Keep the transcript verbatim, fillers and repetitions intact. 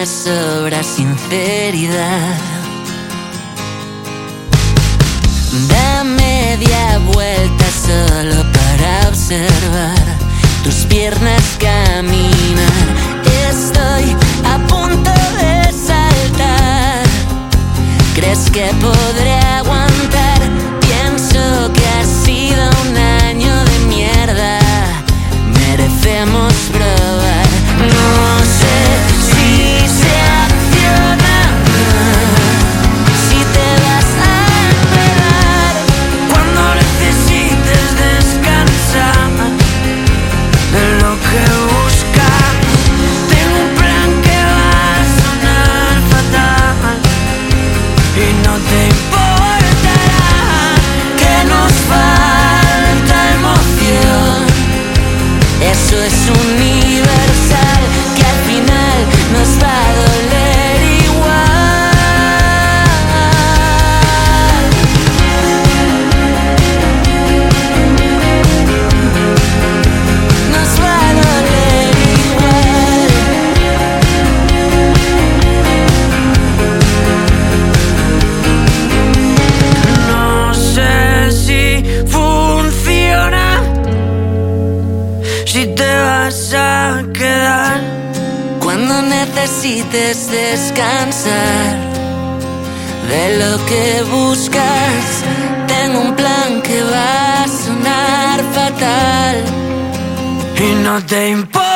me sobra sinceridad. Da media vuelta solo para observar tus piernas caminar. Estoy a punto de saltar. ¿Crees que podré aguantar? Pienso que ha sido un año de mierda. Merecemos probar. No sé si se acciona, si te vas a enredar cuando necesites descansar de lo que buscas. Tengo un plan que va a sonar fatal y no te importará que nos falta emoción. Eso es universal, que al final nos va a doler igual. Nos va a doler igual. No sé si funciona, si te vas a quedar cuando necesites descansar de lo que buscas. Tengo un plan que va a sonar fatal y no te importa